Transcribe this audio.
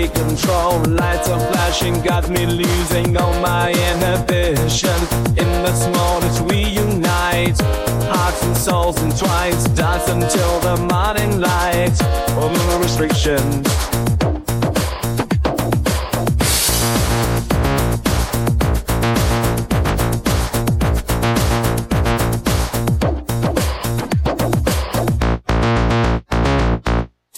take control. Lights are flashing, got me losing all my inhibition. In the smallest we unite, hearts and souls entwined, dance until the morning light. Oh, no restrictions.